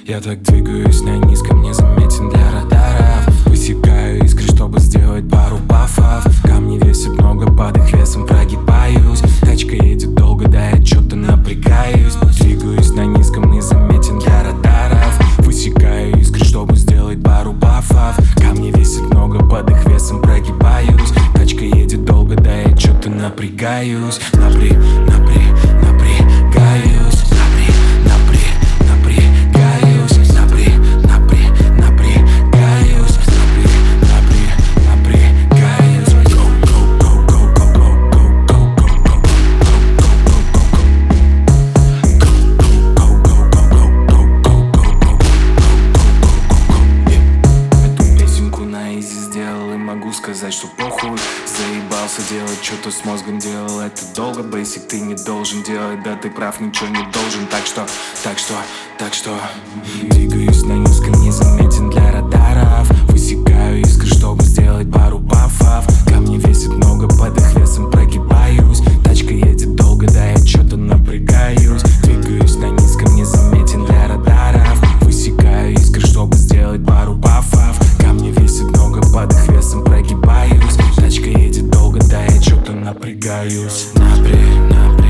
Я так двигаюсь на низком, не заметен для радаров. Высекаю искры, чтобы сделать пару бафов. Камни весят много, под их весом прогибаюсь. Тачка едет долго, да я чё-то напрягаюсь. Двигаюсь на низком, не заметен для радаров. Высекаю искры, чтобы сделать пару бафов. Камни весят много, под их весом прогибаюсь. Тачка едет долго, да я чё-то напрягаюсь. Напрягаюсь. Могу сказать, что похуй. Заебался делать что-то с мозгом, делал это долго. Бейсик ты не должен делать, да ты прав, ничего не должен. Так что двигаюсь на низком, не заметен для радаров. Высекаю искры, чтобы сделать пару бафов. Камни весят много, под их весом прогибаюсь. Тачка едет долго, да я что-то напрягаюсь. Двигаюсь на низком, не заметен для радаров. Высекаю искры, чтобы сделать пару бафов. Камни весят много, под их весом прогибаюсь. Тачка едет долго, да я чё-то напрягаюсь. Напрягаюсь.